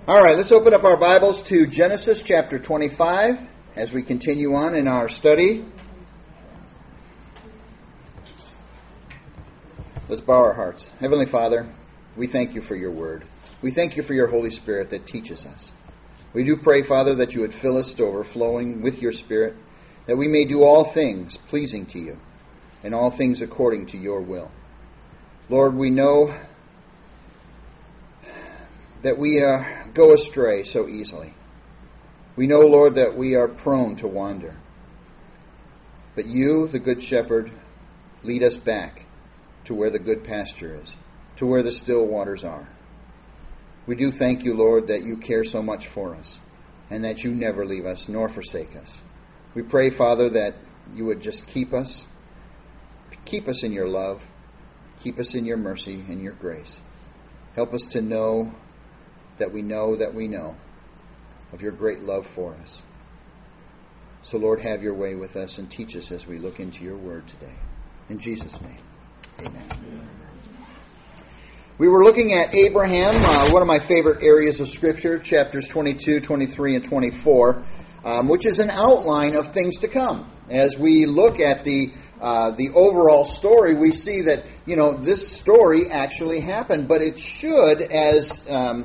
All right, let's open up our Bibles to Genesis chapter 25 as we continue on in our study. Let's bow our hearts. Heavenly Father, we thank you for your word. We thank you for your Holy Spirit that teaches us. We do pray, Father, that you would fill us to overflowing with your Spirit, that we may do all things pleasing to you and all things according to your will. Lord, we know that we go astray so easily. We know, Lord, that we are prone to wander. But you, the Good Shepherd, lead us back to where the good pasture is, to where the still waters are. We do thank you, Lord, that you care so much for us and that you never leave us nor forsake us. We pray, Father, that you would just keep us in your love, keep us in your mercy and your grace. Help us to know that we know of your great love for us. So, Lord, have your way with us and teach us as we look into your word today. In Jesus' name, amen. We were looking at Abraham, one of my favorite areas of Scripture, chapters 22, 23, and 24, which is an outline of things to come. As we look at the overall story, we see that, this story actually happened, but it should, as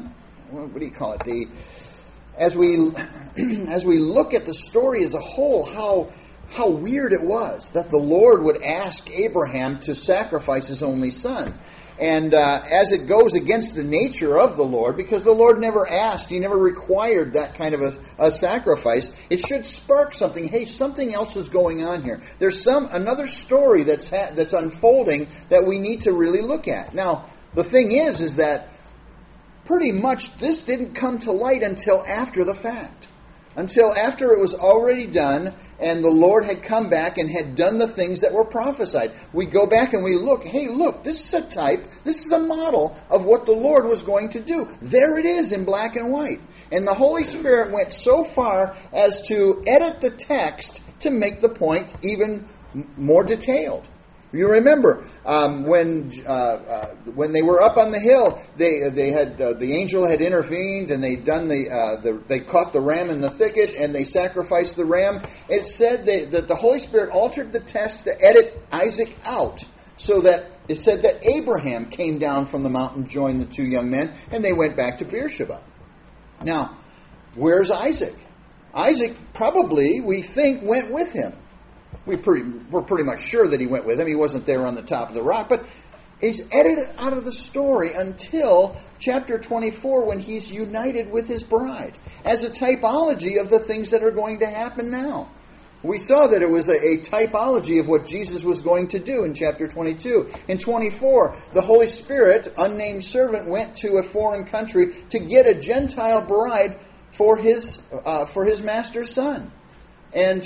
as we look at the story as a whole, how weird it was that the Lord would ask Abraham to sacrifice his only son. And as it goes against the nature of the Lord, because the Lord never asked, He never required that kind of a sacrifice, it should spark something. Hey, something else is going on here. There's another story that's unfolding that we need to really look at. Now, the thing is that pretty much this didn't come to light until after the fact. Until after it was already done and the Lord had come back and had done the things that were prophesied. We go back and we look, hey, look, this is a type, this is a model of what the Lord was going to do. There it is in black and white. And the Holy Spirit went so far as to edit the text to make the point even more detailed. You remember when they were up on the hill, they had the angel had intervened and they'd done they caught the ram in the thicket and they sacrificed the ram. It said that the Holy Spirit altered the text to edit Isaac out, so that it said that Abraham came down from the mountain, joined the two young men, and they went back to Beersheba. Now, where's Isaac? Isaac probably, we think, went with him. We're pretty much sure that he went with him. He wasn't there on the top of the rock. But he's edited out of the story until chapter 24 when he's united with his bride as a typology of the things that are going to happen now. We saw that it was a typology of what Jesus was going to do in chapter 22. In 24, the Holy Spirit, unnamed servant, went to a foreign country to get a Gentile bride for his master's son. And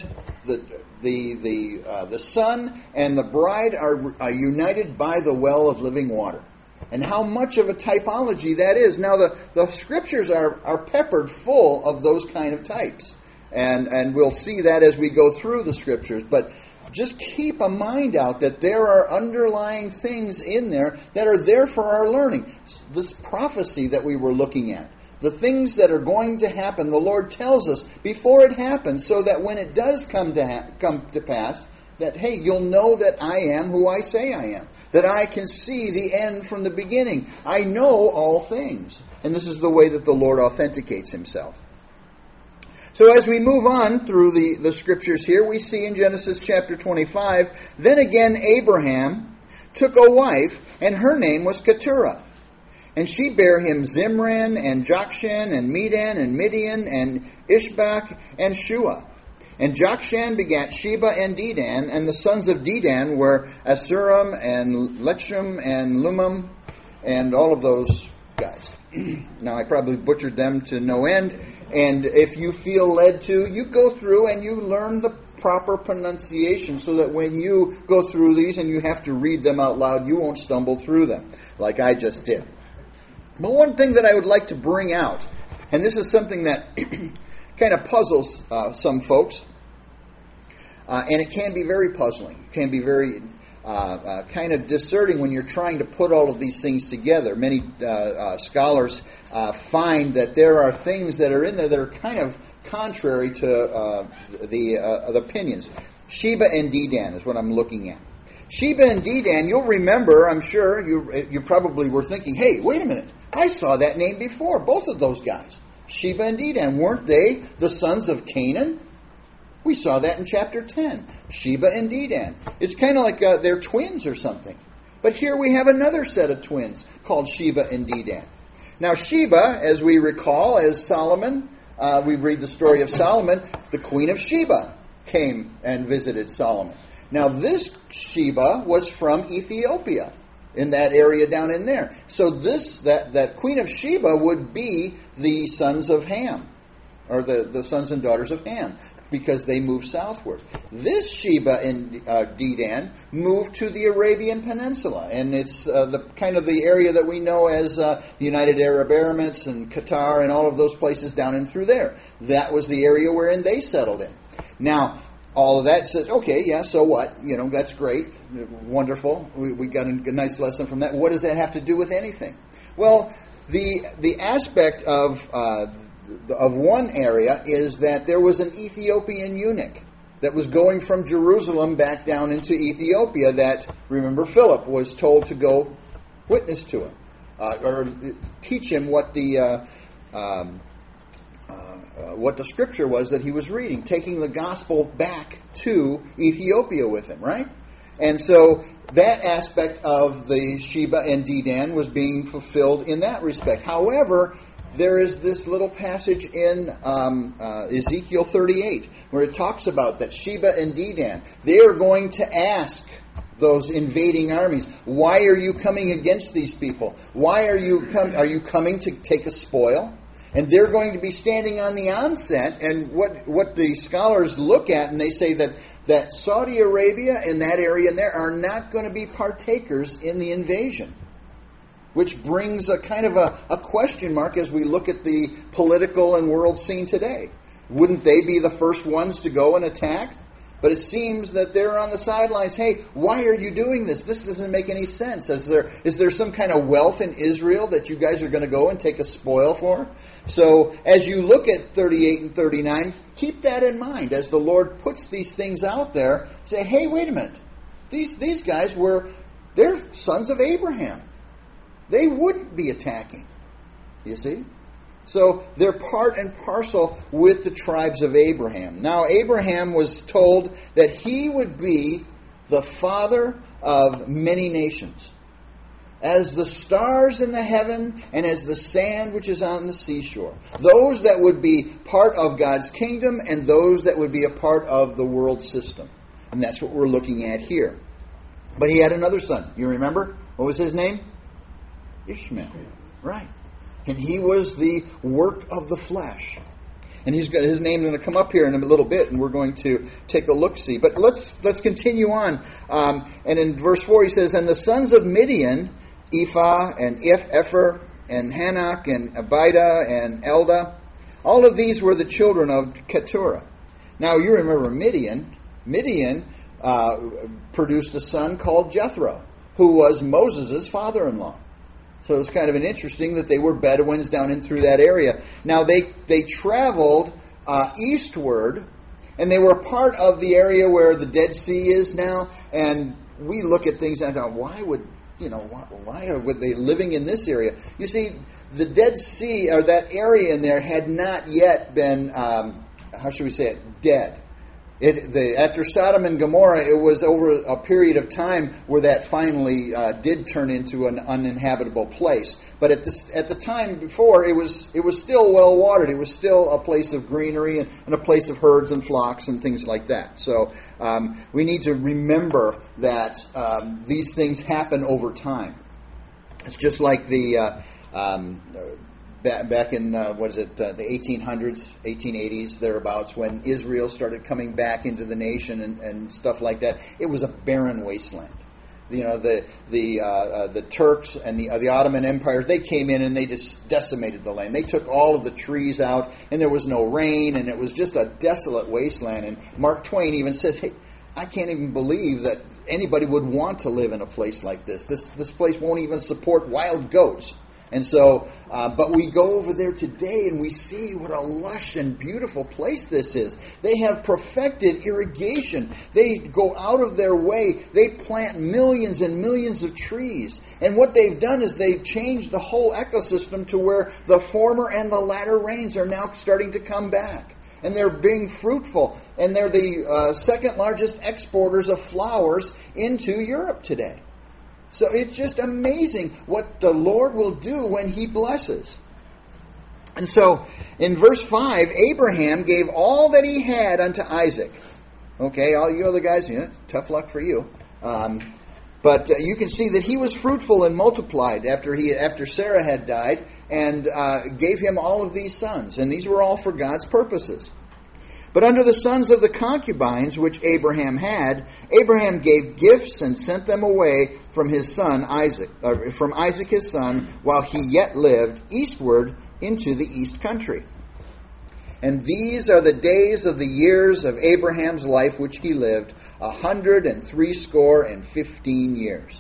the son and the bride are united by the well of living water. And how much of a typology that is. Now, the Scriptures are peppered full of those kind of types. And we'll see that as we go through the Scriptures. But just keep a mind out that there are underlying things in there that are there for our learning. This prophecy that we were looking at. The things that are going to happen, the Lord tells us before it happens, so that when it does come to pass, that, hey, you'll know that I am who I say I am. That I can see the end from the beginning. I know all things. And this is the way that the Lord authenticates Himself. So as we move on through the Scriptures here, we see in Genesis chapter 25, then again Abraham took a wife, and her name was Keturah. And she bare him Zimran, and Jokshan, and Medan, and Midian, and Ishbak, and Shua. And Jokshan begat Sheba and Dedan, and the sons of Dedan were Asuram, and Lechem, and Lumam, and all of those guys. Now, I probably butchered them to no end, and if you feel led to, you go through and you learn the proper pronunciation so that when you go through these and you have to read them out loud, you won't stumble through them like I just did. But one thing that I would like to bring out, and this is something that kind of puzzles some folks, and it can be very puzzling. It can be very kind of discerning when you're trying to put all of these things together. Many scholars find that there are things that are in there that are kind of contrary to the opinions. Sheba and Dedan is what I'm looking at. Sheba and Dedan, you'll remember, I'm sure, you probably were thinking, hey, wait a minute, I saw that name before, both of those guys. Sheba and Dedan, weren't they the sons of Canaan? We saw that in chapter 10, Sheba and Dedan. It's kind of like they're twins or something. But here we have another set of twins called Sheba and Dedan. Now Sheba, as we recall, as Solomon, we read the story of Solomon, the queen of Sheba came and visited Solomon. Now this Sheba was from Ethiopia, in that area down in there. So that queen of Sheba would be the sons of Ham, or the sons and daughters of Ham, because they moved southward. This Sheba and Dedan moved to the Arabian Peninsula, and it's the kind of the area that we know as United Arab Emirates and Qatar and all of those places down in through there. That was the area wherein they settled in. Now, all of that says, okay, yeah, so what? You know, that's great, wonderful. We got a nice lesson from that. What does that have to do with anything? Well, the aspect of one area is that there was an Ethiopian eunuch that was going from Jerusalem back down into Ethiopia that, remember, Philip was told to go witness to him, or teach him what the scripture was that he was reading, taking the gospel back to Ethiopia with him, right? And so that aspect of the Sheba and Dedan was being fulfilled in that respect. However, there is this little passage in Ezekiel 38 where it talks about that Sheba and Dedan, they are going to ask those invading armies, why are you coming against these people? Why are you coming to take a spoil? And they're going to be standing on the onset, and what the scholars look at, and they say that Saudi Arabia and that area in there are not going to be partakers in the invasion. Which brings a kind of a question mark as we look at the political and world scene today. Wouldn't they be the first ones to go and attack? But it seems that they're on the sidelines. Hey, why are you doing this? This doesn't make any sense. Is there some kind of wealth in Israel that you guys are going to go and take a spoil for? So as you look at 38 and 39, keep that in mind. As the Lord puts these things out there, say, hey, wait a minute. These guys they're sons of Abraham. They wouldn't be attacking. You see? So they're part and parcel with the tribes of Abraham. Now, Abraham was told that he would be the father of many nations. As the stars in the heaven and as the sand which is on the seashore. Those that would be part of God's kingdom and those that would be a part of the world system. And that's what we're looking at here. But he had another son. You remember? What was his name? Ishmael. Right. And he was the work of the flesh. And he's got his name going to come up here in a little bit, and we're going to take a look-see. But let's continue on. And in verse 4 he says, and the sons of Midian, Ephah and Epher and Hanok and Abida and Eldah, all of these were the children of Keturah. Now you remember Midian. Midian produced a son called Jethro, who was Moses' father-in-law. So it's kind of an interesting that they were Bedouins down in through that area. Now they traveled eastward, and they were part of the area where the Dead Sea is now. And we look at things and go, why would they living in this area? You see, the Dead Sea, or that area in there, had not yet been dead. After Sodom and Gomorrah, it was over a period of time where that finally did turn into an uninhabitable place. But at the time before, it was still well watered. It was still a place of greenery and a place of herds and flocks and things like that. So we need to remember that these things happen over time. It's just like the back in, the 1800s, 1880s, thereabouts, when Israel started coming back into the nation and stuff like that. It was a barren wasteland. You know, the Turks and the Ottoman Empire, they came in and they just decimated the land. They took all of the trees out, and there was no rain, and it was just a desolate wasteland. And Mark Twain even says, hey, I can't even believe that anybody would want to live in a place like this. This place won't even support wild goats. And so, but we go over there today and we see what a lush and beautiful place this is. They have perfected irrigation. They go out of their way. They plant millions and millions of trees. And what they've done is they've changed the whole ecosystem to where the former and the latter rains are now starting to come back. And they're being fruitful. And they're the second largest exporters of flowers into Europe today. So it's just amazing what the Lord will do when He blesses. And so in verse 5, Abraham gave all that he had unto Isaac. Okay, all you other guys, tough luck for you. But you can see that he was fruitful and multiplied after Sarah had died, and gave him all of these sons. And these were all for God's purposes. But unto the sons of the concubines which Abraham had, Abraham gave gifts and sent them away from his son Isaac, from Isaac his son, while he yet lived, eastward into the east country. And these are the days of the years of Abraham's life which he lived, 175 years.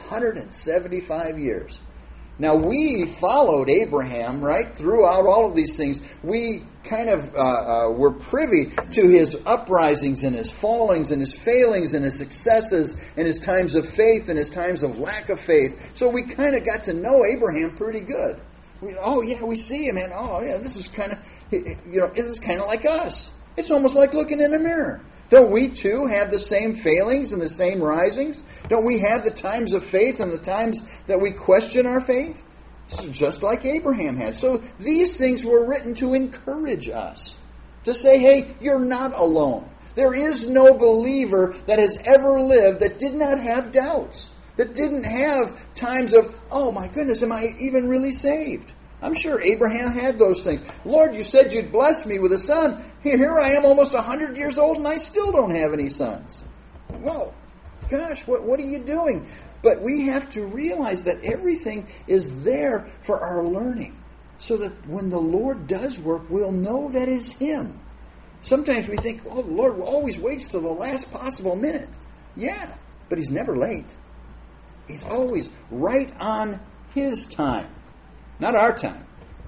175 years. Now, we followed Abraham, right, throughout all of these things. We kind of were privy to his uprisings and his fallings and his failings and his successes and his times of faith and his times of lack of faith. So we kind of got to know Abraham pretty good. We see him, and this is kind of, this is kind of like us. It's almost like looking in a mirror. Don't we too have the same failings and the same risings? Don't we have the times of faith and the times that we question our faith? It's just like Abraham had. So these things were written to encourage us. To say, hey, you're not alone. There is no believer that has ever lived that did not have doubts. That didn't have times of, oh my goodness, am I even really saved? I'm sure Abraham had those things. Lord, you said you'd bless me with a son. Here I am almost 100 years old and I still don't have any sons. Well, gosh, what are you doing? But we have to realize that everything is there for our learning. So that when the Lord does work, we'll know that is Him. Sometimes we think, the Lord always waits till the last possible minute. Yeah, but He's never late. He's always right on His time. Not our time.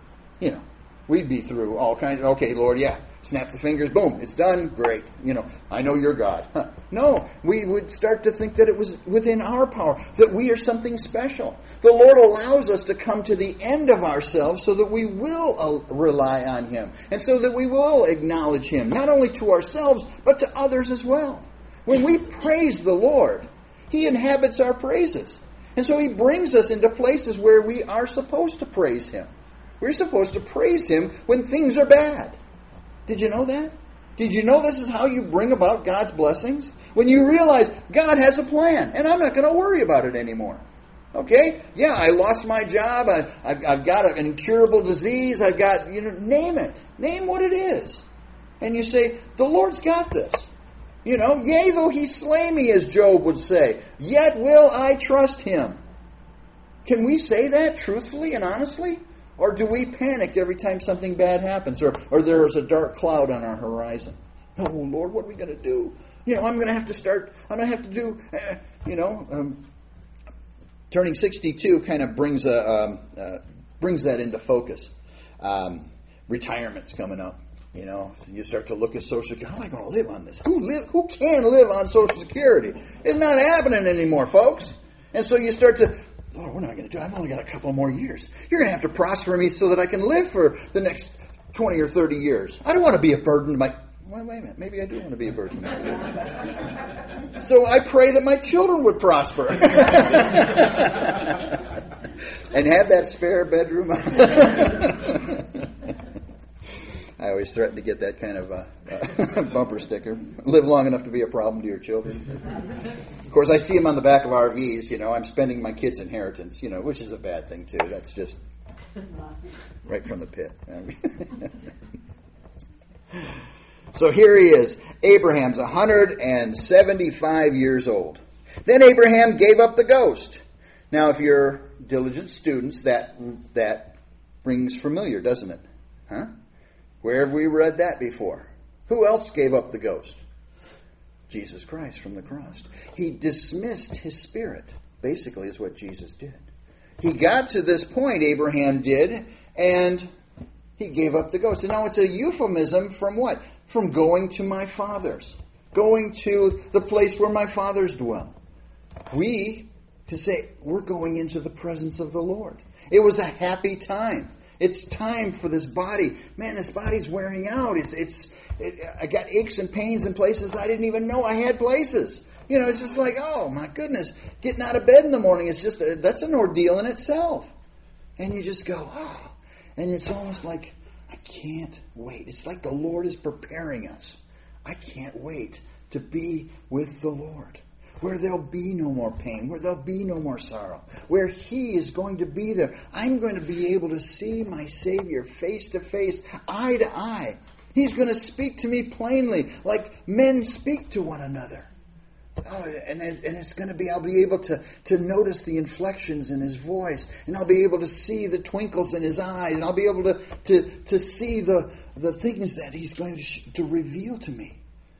We'd be through all kinds of, okay, Lord, snap the fingers, boom, it's done, great. I know you're God. No, we would start to think that it was within our power, that we are something special. The Lord allows us to come to the end of ourselves so that we will rely on Him, and so that we will acknowledge Him, not only to ourselves, but to others as well. When we praise the Lord, He inhabits our praises. And so He brings us into places where we are supposed to praise Him. We're supposed to praise Him when things are bad. Did you know that? Did you know this is how you bring about God's blessings? When you realize God has a plan, and I'm not going to worry about it anymore. Okay? Yeah, I lost my job. I've got an incurable disease. I've got, name it. Name what it is. And you say, the Lord's got this. Yea, though He slay me, as Job would say, yet will I trust Him. Can we say that truthfully and honestly? Or do we panic every time something bad happens? Or there's a dark cloud on our horizon? Oh, Lord, what are we going to do? I'm going to have to do, turning 62 kind of brings that into focus. Retirement's coming up. You start to look at Social Security. How am I going to live on this? Who can live on Social Security? It's not happening anymore, folks. And so you start to, Lord, what am I going to do? I've only got a couple more years. You're going to have to prosper me so that I can live for the next 20 or 30 years. I don't want to be a burden to my... Wait a minute. Maybe I do want to be a burden to my kids. So I pray that my children would prosper. And have that spare bedroom. I always threaten to get that kind of bumper sticker. Live long enough to be a problem to your children. Of course, I see them on the back of RVs. I'm spending my kids' inheritance, which is a bad thing, too. That's just right from the pit. So here he is. Abraham's 175 years old. Then Abraham gave up the ghost. Now, if you're diligent students, that rings familiar, doesn't it? Huh? Where have we read that before? Who else gave up the ghost? Jesus Christ from the cross. He dismissed his spirit, basically, is what Jesus did. He got to this point, Abraham did, and he gave up the ghost. And now it's a euphemism from what? From going to my fathers. Going to the place where my fathers dwell. We can say, we're going into the presence of the Lord. It was a happy time. It's time for this body. Man, this body's wearing out. I got aches and pains in places I didn't even know I had places. It's just like, oh my goodness, getting out of bed in the morning is that's an ordeal in itself. And you just go, oh. And it's almost like, I can't wait. It's like the Lord is preparing us. I can't wait to be with the Lord, where there'll be no more pain, where there'll be no more sorrow, where He is going to be there. I'm going to be able to see my Savior face to face, eye to eye. He's going to speak to me plainly, like men speak to one another. Oh, and it's going to be, I'll be able to notice the inflections in His voice, and I'll be able to see the twinkles in His eyes, and I'll be able to see the things that He's going to reveal to me.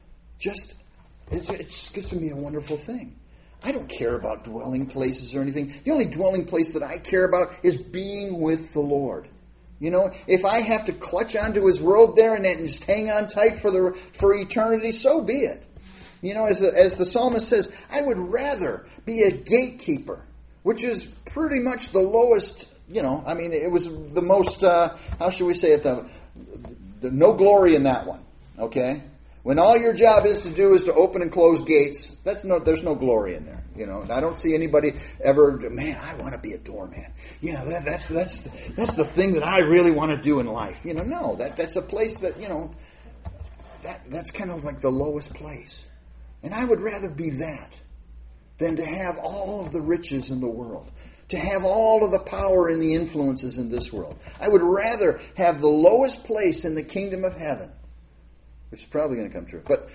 It's going to be a wonderful thing. I don't care about dwelling places or anything. The only dwelling place that I care about is being with the Lord. If I have to clutch onto His robe there and just hang on tight for eternity, so be it. As the psalmist says, I would rather be a gatekeeper, which is pretty much the lowest, it was the most, how should we say it, the no glory in that one, okay? When all your job is to open and close gates, there's no glory in there. I don't see anybody ever, man, I want to be a doorman. That's the thing that I really want to do in life. No, that's a place that, that's kind of like the lowest place. And I would rather be that than to have all of the riches in the world, to have all of the power and the influences in this world. I would rather have the lowest place in the kingdom of heaven, which is probably going to come true. But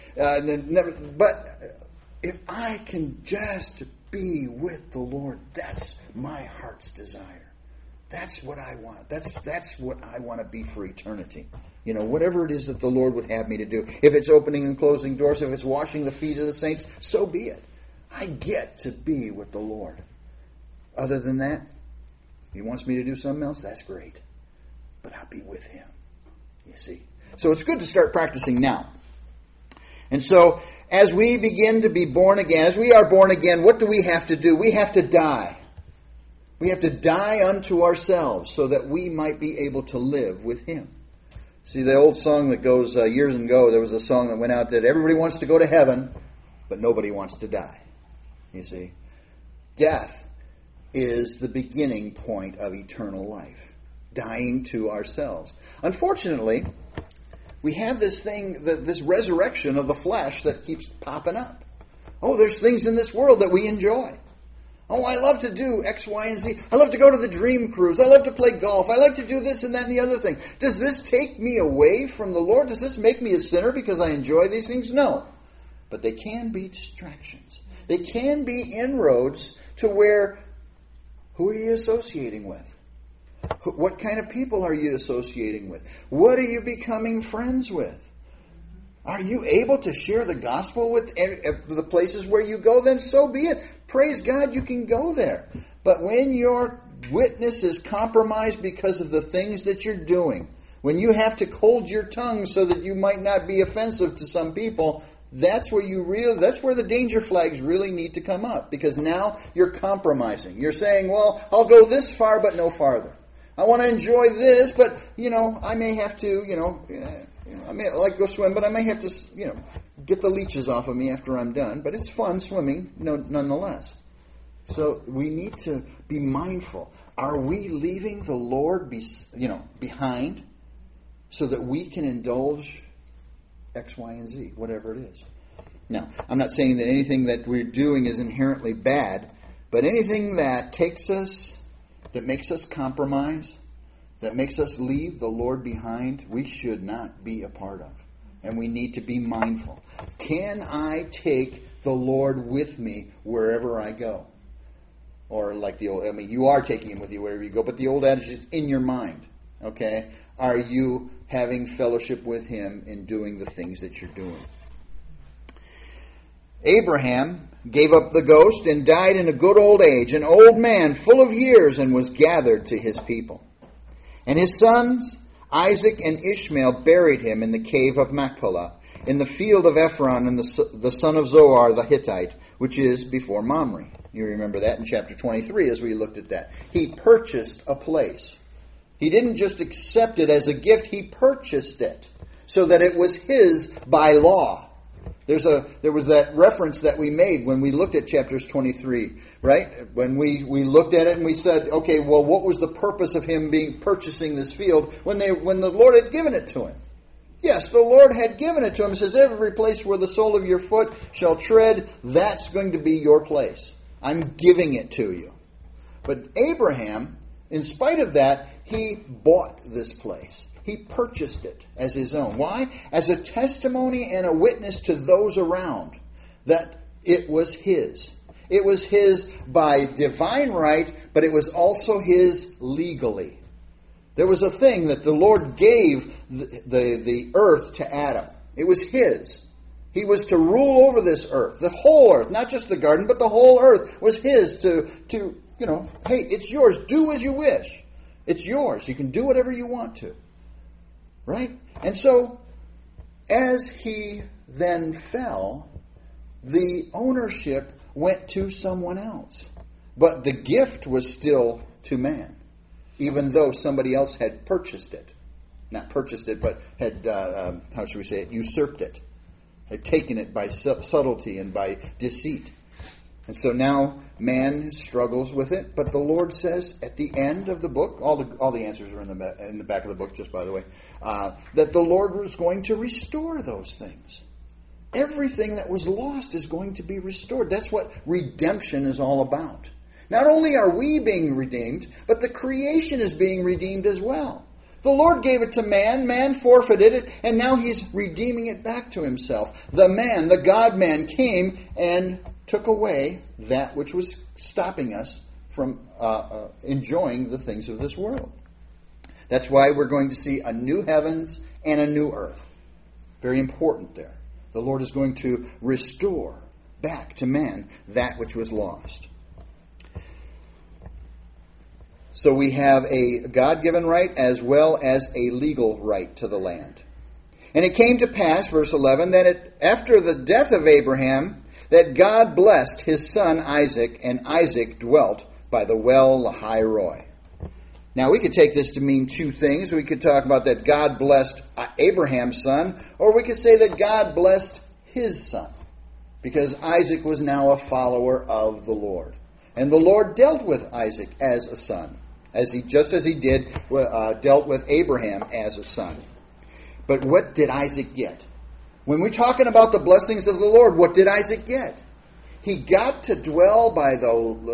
if I can just be with the Lord, that's my heart's desire. That's what I want. That's what I want to be for eternity. Whatever it is that the Lord would have me to do. If it's opening and closing doors, if it's washing the feet of the saints, so be it. I get to be with the Lord. Other than that, He wants me to do something else, that's great. But I'll be with Him. You see? So it's good to start practicing now. And so, as we begin to be born again, as we are born again, what do we have to do? We have to die. We have to die unto ourselves so that we might be able to live with Him. See, the old song that goes years ago, there was a song that went out that everybody wants to go to heaven, but nobody wants to die. You see? Death is the beginning point of eternal life. Dying to ourselves. Unfortunately, we have this thing, this resurrection of the flesh that keeps popping up. Oh, there's things in this world that we enjoy. Oh, I love to do X, Y, and Z. I love to go to the dream cruise. I love to play golf. I like to do this and that and the other thing. Does this take me away from the Lord? Does this make me a sinner because I enjoy these things? No. But they can be distractions. They can be inroads to where, who are you associating with? What kind of people are you associating with? What are you becoming friends with? Are you able to share the gospel with the places where you go? Then so be it. Praise God, you can go there. But when your witness is compromised because of the things that you're doing, when you have to hold your tongue so that you might not be offensive to some people, that's where that's where the danger flags really need to come up. Because now you're compromising. You're saying, well, I'll go this far but no farther. I want to enjoy this, but, I may have to, I may like to go swim, but I may have to, get the leeches off of me after I'm done. But it's fun swimming, nonetheless. So we need to be mindful. Are we leaving the Lord, behind, so that we can indulge X, Y, and Z, whatever it is? Now, I'm not saying that anything that we're doing is inherently bad, but anything that takes us, that makes us compromise, that makes us leave the Lord behind, we should not be a part of. And we need to be mindful. Can I take the Lord with me wherever I go? Or like you are taking Him with you wherever you go, but the old adage is in your mind. Okay? Are you having fellowship with Him in doing the things that you're doing? Abraham gave up the ghost and died in a good old age, an old man full of years, and was gathered to his people. And his sons, Isaac and Ishmael, buried him in the cave of Machpelah, in the field of Ephron and the son of Zoar the Hittite, which is before Mamre. You remember that in chapter 23 as we looked at that. He purchased a place. He didn't just accept it as a gift, he purchased it so that it was his by law. There was that reference that we made when we looked at chapters 23, right? When we looked at it and we said, okay, well, what was the purpose of him purchasing this field when the Lord had given it to him? Yes, the Lord had given it to him. It says, every place where the sole of your foot shall tread, that's going to be your place. I'm giving it to you. But Abraham, in spite of that, he bought this place. He purchased it as his own. Why? As a testimony and a witness to those around that it was his. It was his by divine right, but it was also his legally. There was a thing that the Lord gave the earth to Adam. It was his. He was to rule over this earth, the whole earth, not just the garden, but the whole earth was his to hey, it's yours. Do as you wish. It's yours. You can do whatever you want to. Right? And so, as he then fell, the ownership went to someone else. But the gift was still to man, even though somebody else had purchased it. Not purchased it, but had, how should we say it, usurped it. Had taken it by subtlety and by deceit. And so now man struggles with it, but the Lord says at the end of the book, all the answers are in the back of the book, just by the way, that the Lord was going to restore those things. Everything that was lost is going to be restored. That's what redemption is all about. Not only are we being redeemed, but the creation is being redeemed as well. The Lord gave it to man forfeited it, and now he's redeeming it back to himself. The man, the God-man, came and took away that which was stopping us from enjoying the things of this world. That's why we're going to see a new heavens and a new earth. Very important there. The Lord is going to restore back to man that which was lost. So we have a God-given right as well as a legal right to the land. And it came to pass, verse 11, that after the death of Abraham, that God blessed his son Isaac, and Isaac dwelt by the well Lahai Roi. Now we could take this to mean two things. We could talk about that God blessed Abraham's son, or we could say that God blessed his son, because Isaac was now a follower of the Lord. And the Lord dealt with Isaac as a son, just as he did dealt with Abraham as a son. But what did Isaac get? When we're talking about the blessings of the Lord, what did Isaac get? He got to dwell by the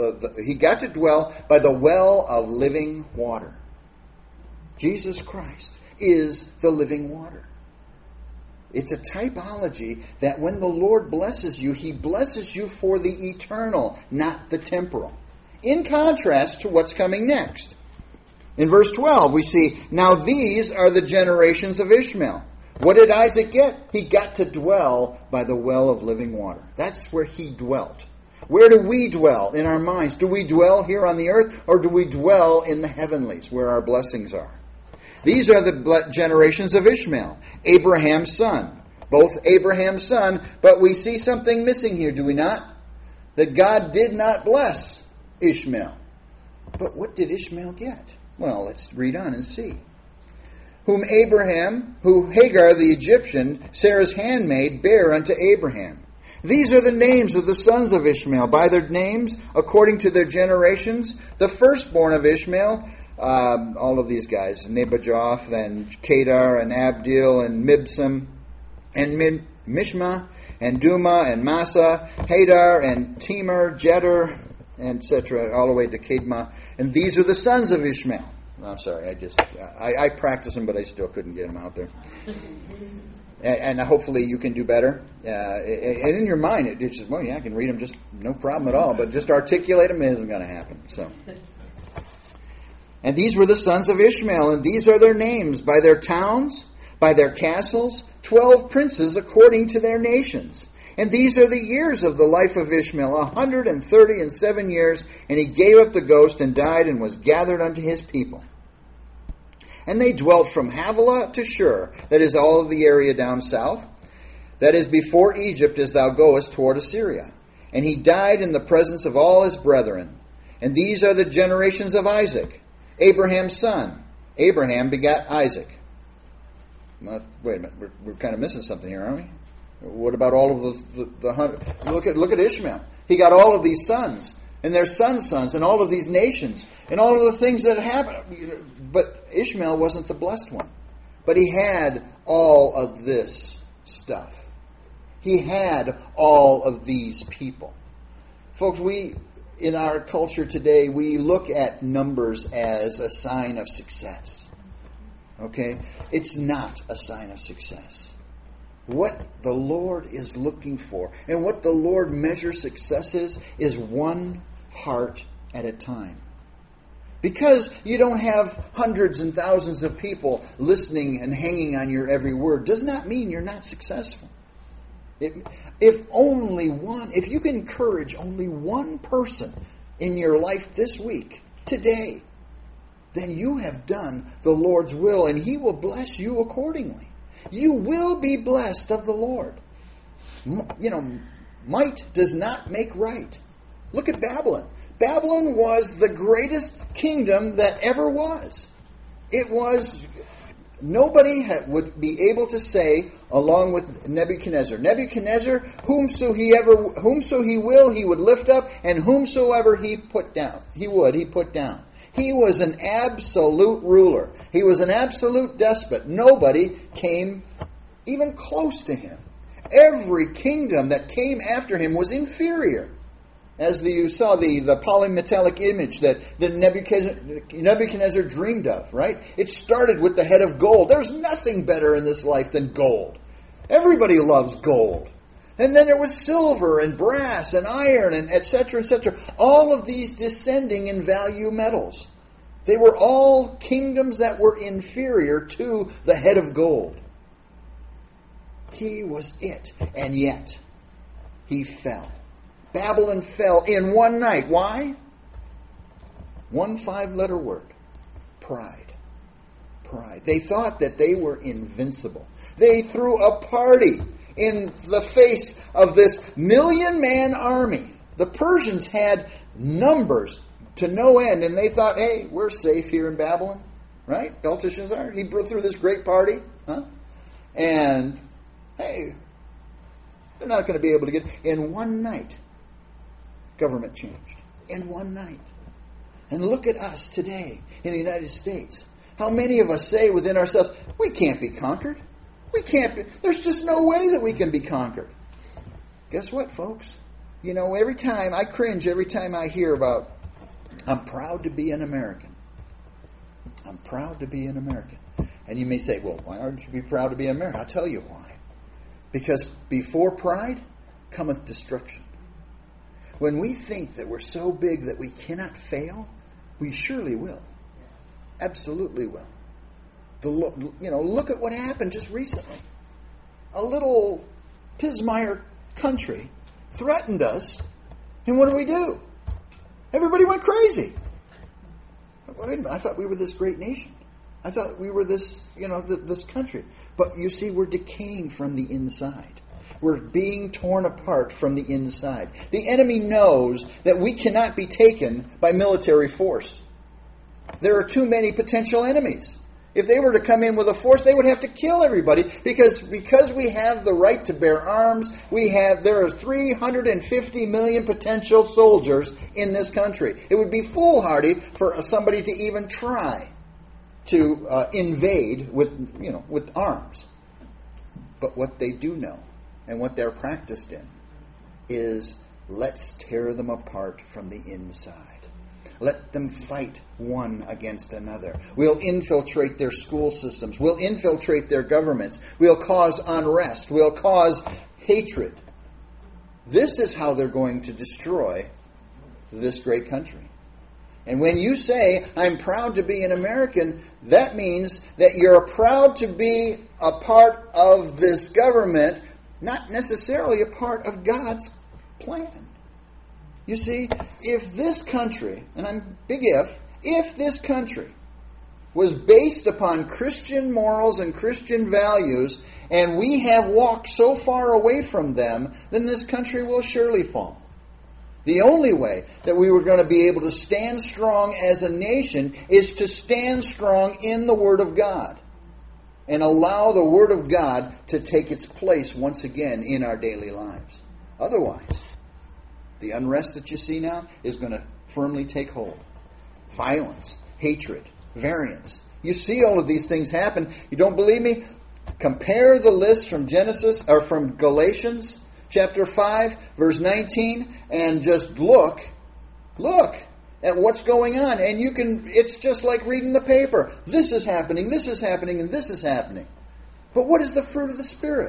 well of living water. Jesus Christ is the living water. It's a typology that when the Lord blesses you, he blesses you for the eternal, not the temporal. In contrast to what's coming next. In verse 12, we see, now these are the generations of Ishmael. What did Isaac get? He got to dwell by the well of living water. That's where he dwelt. Where do we dwell in our minds? Do we dwell here on the earth, or do we dwell in the heavenlies where our blessings are? These are the generations of Ishmael, Abraham's son. Both Abraham's son, but we see something missing here, do we not? That God did not bless Ishmael. But what did Ishmael get? Well, let's read on and see. Who Hagar the Egyptian, Sarah's handmaid, bare unto Abraham. These are the names of the sons of Ishmael, by their names, according to their generations. The firstborn of Ishmael, all of these guys, Nebajoth and Kedar and Abdil and Mibsam and Mishma and Duma and Massa, Hadar and Timur, Jeter, etc., all the way to Kedma. And these are the sons of Ishmael. I'm sorry, I practiced them, but I still couldn't get them out there. And hopefully you can do better. And in your mind, it's just, well, yeah, I can read them just no problem at all, but just articulate them isn't going to happen. So, and these were the sons of Ishmael, and these are their names, by their towns, by their castles, 12 princes according to their nations. And these are the years of the life of Ishmael, 137 years, and he gave up the ghost and died and was gathered unto his people. And they dwelt from Havilah to Shur, that is all of the area down south, that is before Egypt as thou goest toward Assyria. And he died in the presence of all his brethren. And these are the generations of Isaac, Abraham's son. Abraham begat Isaac. Well, wait a minute, we're kind of missing something here, aren't we? What about all of the look at Ishmael. He got all of these sons, and their sons' sons, and all of these nations, and all of the things that happened. But Ishmael wasn't the blessed one. But he had all of this stuff. He had all of these people. Folks, in our culture today, we look at numbers as a sign of success. Okay? It's not a sign of success. What the Lord is looking for, and what the Lord measures success is one heart at a time. Because you don't have hundreds and thousands of people listening and hanging on your every word does not mean you're not successful. If you can encourage only one person in your life this week, today, then you have done the Lord's will, and He will bless you accordingly. You will be blessed of the Lord. Might does not make right. Look at Babylon. Babylon was the greatest kingdom that ever was. It was, nobody would be able to say, along with Nebuchadnezzar, whomso he will, he would lift up, and whomsoever he put down, he put down. He was an absolute ruler. He was an absolute despot. Nobody came even close to him. Every kingdom that came after him was inferior. As you saw the polymetallic image that Nebuchadnezzar dreamed of, right? It started with the head of gold. There's nothing better in this life than gold. Everybody loves gold. And then there was silver and brass and iron and etc., etc. All of these descending in value metals. They were all kingdoms that were inferior to the head of gold. He was it, and yet he fell. Babylon fell in one night. Why? One 5-letter word. Pride. Pride. They thought that they were invincible. They threw a party in the face of this 1,000,000-man army. The Persians had numbers to no end, and they thought, hey, we're safe here in Babylon. Right? Belteshazzar, he threw this great party. And, hey, they're not going to be able to get... In one night, government changed. In one night. And look at us today in the United States. How many of us say within ourselves, we can't be conquered. There's just no way that we can be conquered. Guess what, folks? I cringe every time I hear about, I'm proud to be an American. I'm proud to be an American. And you may say, well, why aren't you be proud to be an American? I'll tell you why. Because before pride cometh destruction. When we think that we're so big that we cannot fail, we surely will. Absolutely will. Look at what happened just recently. A little pismire country threatened us, and what do? Everybody went crazy. Wait a minute, I thought we were this great nation. I thought we were this country. But you see, we're decaying from the inside. We're being torn apart from the inside. The enemy knows that we cannot be taken by military force. There are too many potential enemies. If they were to come in with a force, they would have to kill everybody because we have the right to bear arms. There are 350 million potential soldiers in this country. It would be foolhardy for somebody to even try to invade with arms. But what they do know and what they're practiced in is let's tear them apart from the inside. Let them fight one against another. We'll infiltrate their school systems. We'll infiltrate their governments. We'll cause unrest. We'll cause hatred. This is how they're going to destroy this great country. And when you say, I'm proud to be an American, that means that you're proud to be a part of this government not necessarily a part of God's plan. You see, if this country, and I'm big if this country was based upon Christian morals and Christian values, and we have walked so far away from them, then this country will surely fall. The only way that we were going to be able to stand strong as a nation is to stand strong in the Word of God and allow the Word of God to take its place once again in our daily lives. Otherwise, the unrest that you see now is going to firmly take hold. Violence, hatred, variance. You see all of these things happen. You don't believe me? Compare the list from from Galatians chapter 5, verse 19, and just look at what's going on. And it's just like reading the paper. This is happening, and this is happening. But what is the fruit of the Spirit?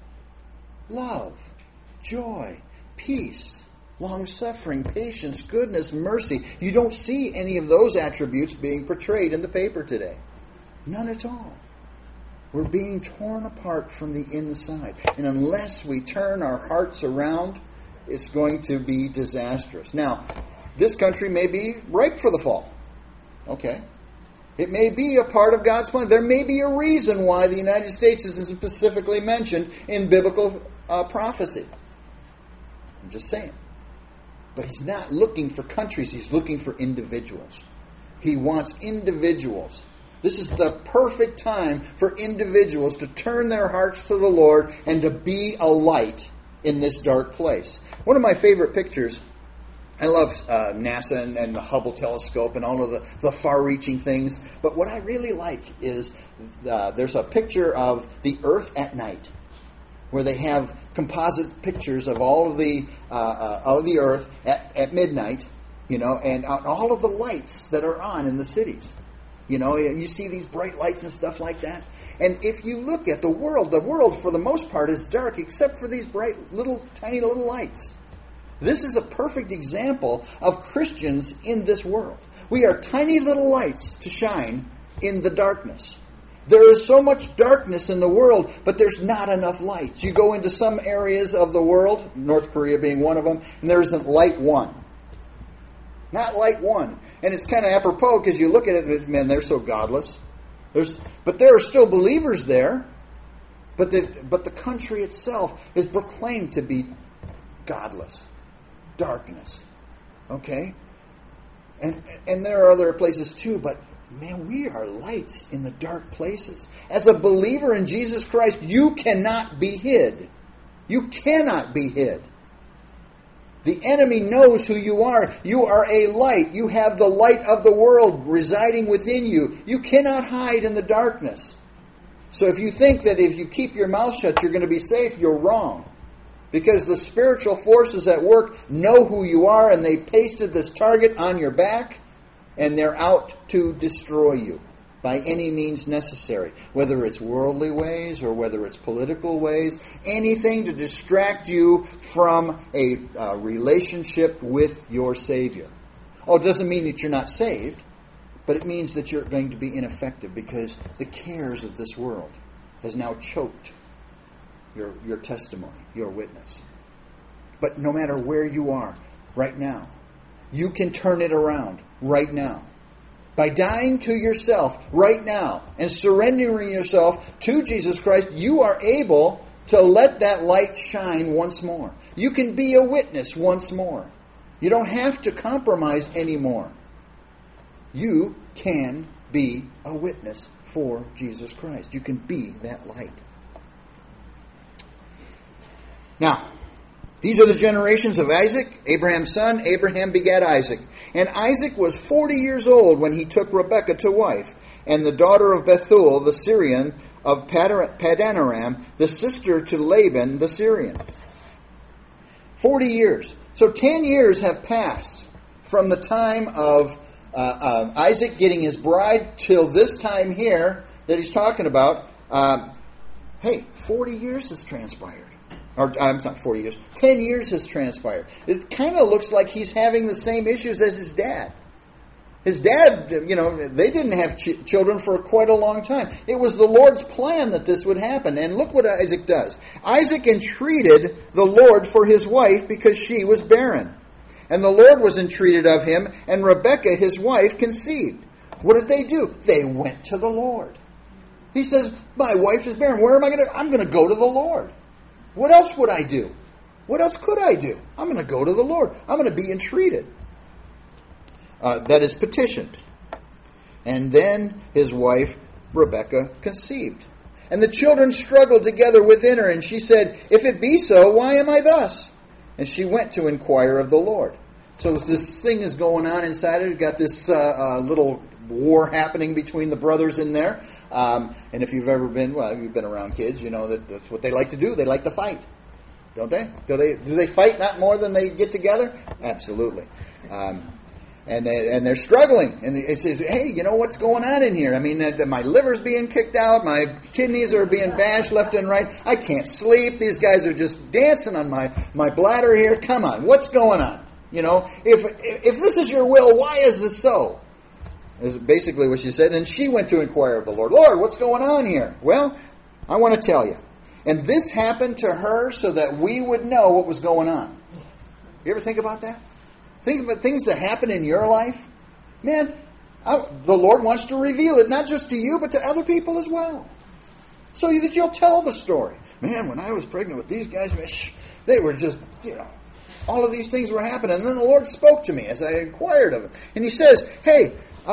Love, joy, peace, long-suffering, patience, goodness, mercy. You don't see any of those attributes being portrayed in the paper today. None at all. We're being torn apart from the inside. And unless we turn our hearts around, it's going to be disastrous. Now, this country may be ripe for the fall. Okay. It may be a part of God's plan. There may be a reason why the United States is specifically mentioned in biblical prophecy. I'm just saying. But He's not looking for countries. He's looking for individuals. He wants individuals. This is the perfect time for individuals to turn their hearts to the Lord and to be a light in this dark place. One of my favorite pictures, I love NASA and the Hubble telescope and all of the far-reaching things. But what I really like is there's a picture of the Earth at night, where they have composite pictures of all of the Earth at midnight, and all of the lights that are on in the cities. And you see these bright lights and stuff like that. And if you look at the world for the most part is dark except for these bright tiny little lights. This is a perfect example of Christians in this world. We are tiny little lights to shine in the darkness. There is so much darkness in the world, but there's not enough lights. You go into some areas of the world, North Korea being one of them, and there isn't light one. Not light one. And it's kind of apropos because you look at it, man, they're so godless. But there are still believers there. But the country itself is proclaimed to be godless. Darkness. Okay? And there are other places too, but man, we are lights in the dark places. As a believer in Jesus Christ, you cannot be hid. You cannot be hid. The enemy knows who you are. You are a light. You have the light of the world residing within you. You cannot hide in the darkness. So if you think that if you keep your mouth shut, you're going to be safe, you're wrong. Because the spiritual forces at work know who you are, and they pasted this target on your back, and they're out to destroy you by any means necessary. Whether it's worldly ways or whether it's political ways, anything to distract you from a relationship with your Savior. Oh, it doesn't mean that you're not saved, but it means that you're going to be ineffective because the cares of this world has now choked your testimony, your witness. But no matter where you are right now, you can turn it around right now. By dying to yourself right now and surrendering yourself to Jesus Christ, you are able to let that light shine once more. You can be a witness once more. You don't have to compromise anymore. You can be a witness for Jesus Christ. You can be that light. Now, these are the generations of Isaac, Abraham's son. Abraham begat Isaac. And Isaac was 40 years old when he took Rebekah to wife, and the daughter of Bethuel, the Syrian, of Padanaram, the sister to Laban, the Syrian. 40 years. So 10 years have passed from the time of Isaac getting his bride till this time here that he's talking about. 40 years has transpired. Or, I'm not 40 years. 10 years has transpired. It kind of looks like he's having the same issues as his dad. His dad, they didn't have children for quite a long time. It was the Lord's plan that this would happen. And look what Isaac does. Isaac entreated the Lord for his wife because she was barren. And the Lord was entreated of him, and Rebekah, his wife, conceived. What did they do? They went to the Lord. He says, my wife is barren. Where am I going to? I'm going to go to the Lord. What else would I do? What else could I do? I'm going to go to the Lord. I'm going to be entreated. That is petitioned. And then his wife, Rebekah, conceived. And the children struggled together within her, and she said, if it be so, why am I thus? And she went to inquire of the Lord. So this thing is going on inside her. You've got this little war happening between the brothers in there. And if you've ever been, you've been around kids, you know that's what they like to do. They like to fight, don't they? Do they fight not more than they get together? Absolutely. And they're struggling. And it says, hey, you know what's going on in here? I mean, my liver's being kicked out. My kidneys are being bashed left and right. I can't sleep. These guys are just dancing on my bladder here. Come on, what's going on? If this is your will, why is this so? Is basically what she said. And she went to inquire of the Lord. Lord, what's going on here? Well, I want to tell you. And this happened to her so that we would know what was going on. You ever think about that? Think about things that happen in your life. Man, the Lord wants to reveal it, not just to you, but to other people as well. So that you'll tell the story. Man, when I was pregnant with these guys, they were just, all of these things were happening. And then the Lord spoke to me as I inquired of him. And he says, hey,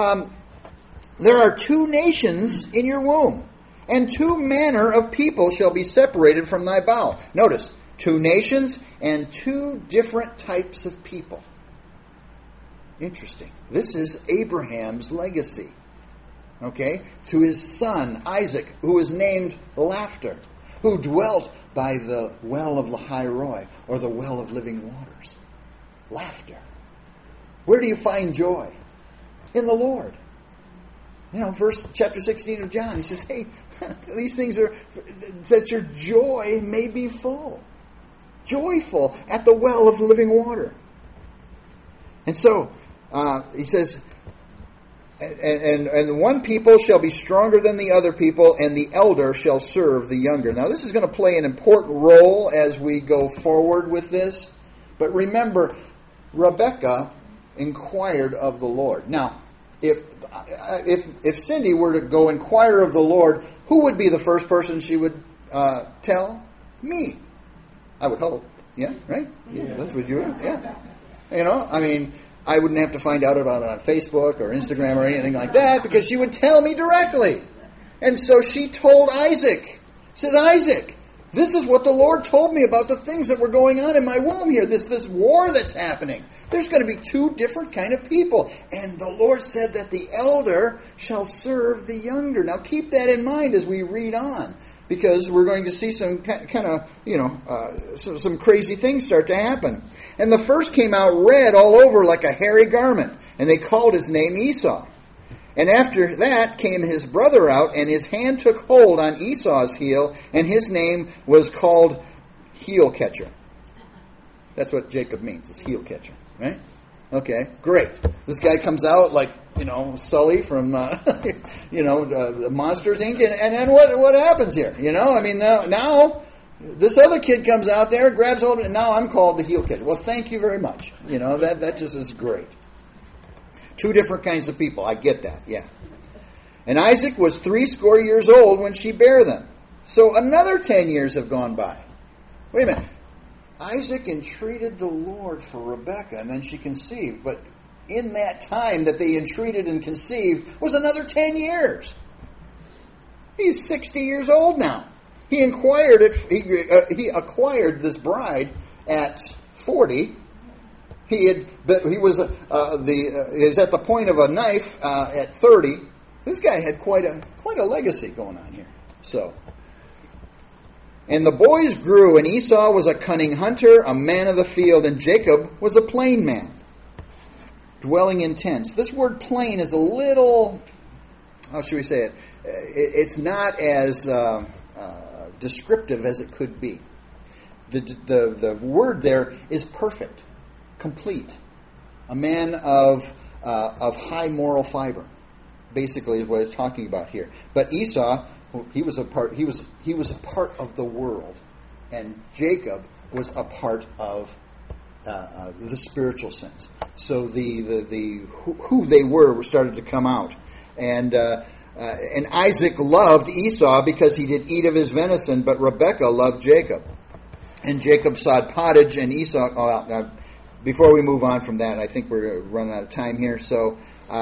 there are 2 nations in your womb, and 2 manner of people shall be separated from thy bowel. Notice, 2 nations and 2 different types of people. Interesting. This is Abraham's legacy. Okay? To his son, Isaac, who is named Laughter, who dwelt by the well of Lahai-Roi, or the well of living waters. Laughter. Where do you find joy? In the Lord. Chapter 16 of John, he says, hey, these things are that your joy may be full. Joyful at the well of living water. And so, he says, and one people shall be stronger than the other people, and the elder shall serve the younger. Now, this is going to play an important role as we go forward with this. But remember, Rebekah inquired of the Lord. Now, if Cindy were to go inquire of the Lord, who would be the first person she would tell? Me. I would hope. Yeah, right? Yeah. That's what you would. Yeah. I wouldn't have to find out about it on Facebook or Instagram or anything like that, because she would tell me directly. And so she told Isaac. Said, Isaac, this is what the Lord told me about the things that were going on in my womb here. This war that's happening. There's going to be 2 different kind of people. And the Lord said that the elder shall serve the younger. Now keep that in mind as we read on, because we're going to see some some crazy things start to happen. And the first came out red all over like a hairy garment, and they called his name Esau. And after that came his brother out, and his hand took hold on Esau's heel, and his name was called heel catcher. That's what Jacob means, is heel catcher, right? Okay, great. This guy comes out like, Sully from, the Monsters, Inc. And then what happens here? Now this other kid comes out there, grabs hold of it, and now I'm called the heel catcher. Well, thank you very much. That just is great. 2 different kinds of people. I get that, yeah. And Isaac was 80 years old when she bare them. So another 10 years have gone by. Wait a minute. Isaac entreated the Lord for Rebekah, and then she conceived. But in that time that they entreated and conceived was another 10 years. He's 60 years old now. He acquired this bride at 40. He was at the point of a knife at 30. This guy had quite a legacy going on here. So, and the boys grew, and Esau was a cunning hunter, a man of the field, and Jacob was a plain man, dwelling in tents. This word plain is a little, how should we say it? It's not as descriptive as it could be. The word there is perfect, complete. A man of of high moral fiber. Basically, is what it's talking about here. But Esau, he was a part of the world, and Jacob was a part of the spiritual sense. So who they were started to come out, and Isaac loved Esau because he did eat of his venison, but Rebekah loved Jacob, and Jacob sawed pottage, and Esau. Before we move on from that, I think we're running out of time here, so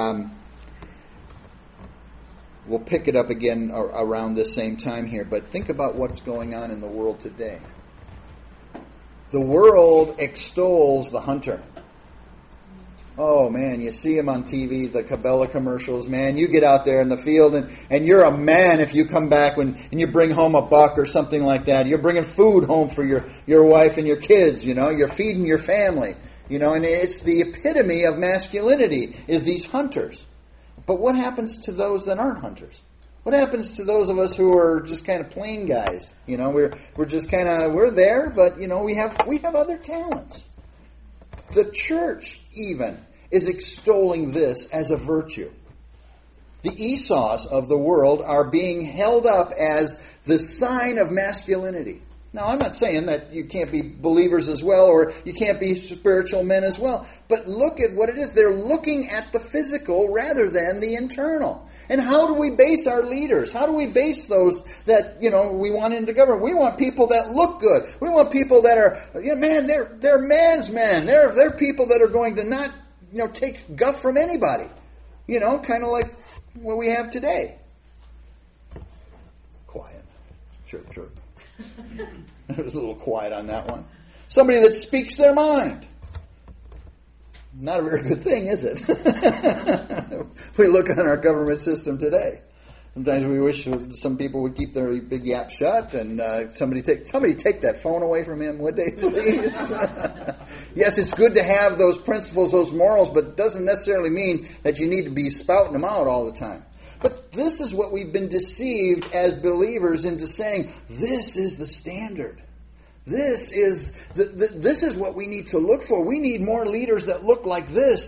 we'll pick it up again around this same time here. But think about what's going on in the world today. The world extols the hunter. Oh man, you see him on TV, the Cabela commercials, man. You get out there in the field and you're a man if you come back and you bring home a buck or something like that. You're bringing food home for your wife and your kids, You're feeding your family, and it's the epitome of masculinity is these hunters. But what happens to those that aren't hunters? What happens to those of us who are just kind of plain guys? We're just kind of, we're there, but we have other talents. The church even is extolling this as a virtue. The Esau's of the world are being held up as the sign of masculinity. Now, I'm not saying that you can't be believers as well, or you can't be spiritual men as well. But look at what it is. They're looking at the physical rather than the internal. And how do we base our leaders? How do we base those that, we want into government? We want people that look good. We want people that are, they're man's men. They're people that are going to not, take guff from anybody. Kind of like what we have today. Quiet. Chirp, chirp. It was a little quiet on that one. Somebody that speaks their mind. Not a very good thing, is it? We look on our government system today. Sometimes we wish some people would keep their big yap shut, and somebody take that phone away from him, would they, please? Yes, it's good to have those principles, those morals, but it doesn't necessarily mean that you need to be spouting them out all the time. But this is what we've been deceived as believers into saying, this is the standard. This is what we need to look for. We need more leaders that look like this.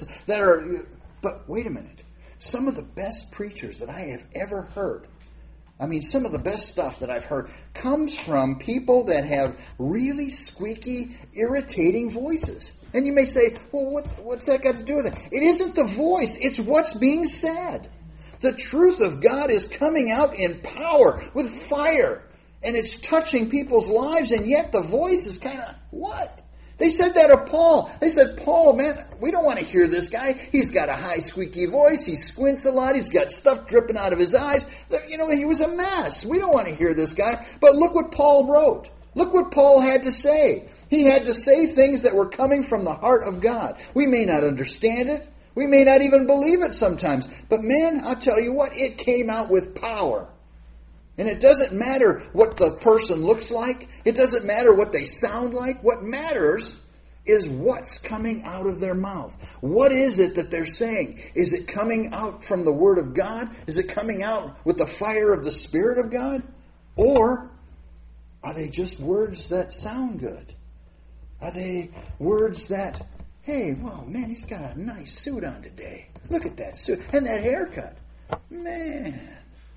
But wait a minute. Some of the best preachers that I have ever heard, some of the best stuff that I've heard comes from people that have really squeaky, irritating voices. And you may say, well, what's that got to do with it? It isn't the voice. It's what's being said. The truth of God is coming out in power, with fire. And it's touching people's lives, and yet the voice is kind of, what? They said that of Paul. They said, Paul, man, we don't want to hear this guy. He's got a high, squeaky voice. He squints a lot. He's got stuff dripping out of his eyes. He was a mess. We don't want to hear this guy. But look what Paul wrote. Look what Paul had to say. He had to say things that were coming from the heart of God. We may not understand it. We may not even believe it sometimes. But man, I'll tell you what, it came out with power. And it doesn't matter what the person looks like. It doesn't matter what they sound like. What matters is what's coming out of their mouth. What is it that they're saying? Is it coming out from the Word of God? Is it coming out with the fire of the Spirit of God? Or are they just words that sound good? Are they words that, hey, well, man, he's got a nice suit on today. Look at that suit. And that haircut. Man.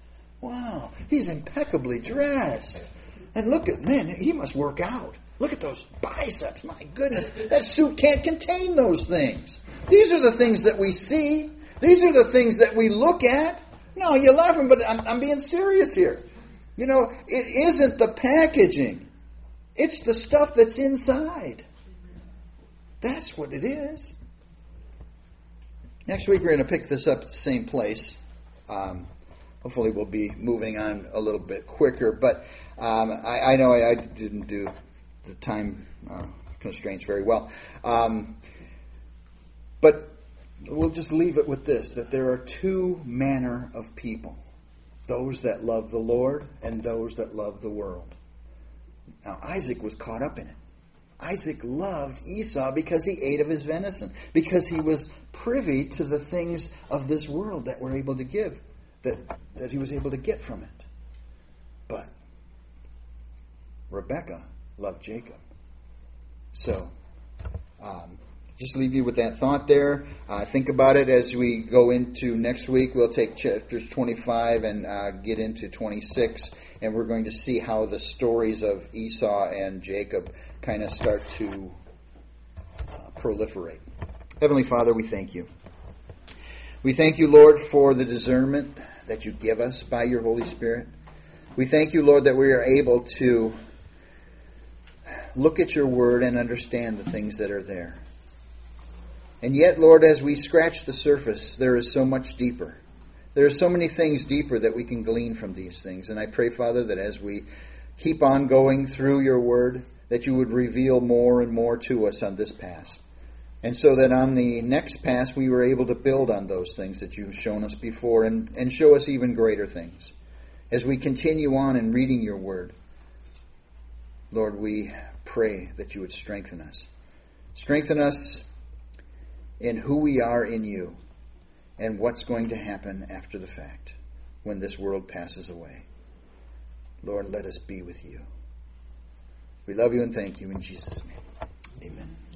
Wow, he's impeccably dressed. And look at, man, he must work out. Look at those biceps. My goodness, that suit can't contain those things. These are the things that we see. These are the things that we look at. No, you're laughing, but I'm being serious here. It isn't the packaging. It's the stuff that's inside. That's what it is. Next week we're going to pick this up at the same place. Hopefully we'll be moving on a little bit quicker, but I know I didn't do the time constraints very well. But we'll just leave it with this, that there are two manner of people. Those that love the Lord and those that love the world. Now Isaac was caught up in it. Isaac loved Esau because he ate of his venison, because he was privy to the things of this world that were able to give. That he was able to get from it. But Rebekah loved Jacob. So just leave you with that thought there. Think about it as we go into next week. We'll take chapters 25 and get into 26, and we're going to see how the stories of Esau and Jacob kind of start to proliferate. Heavenly Father, we thank you. We thank you, Lord, for the discernment that you give us by your Holy Spirit. We thank you, Lord, that we are able to look at your word and understand the things that are there. And yet, Lord, as we scratch the surface, there is so much deeper. There are so many things deeper that we can glean from these things. And I pray, Father, that as we keep on going through your word, that you would reveal more and more to us on this pass. And so that on the next pass, we were able to build on those things that you've shown us before and show us even greater things. As we continue on in reading your word, Lord, we pray that you would strengthen us. Strengthen us in who we are in you and what's going to happen after the fact when this world passes away. Lord, let us be with you. We love you and thank you in Jesus' name. Amen.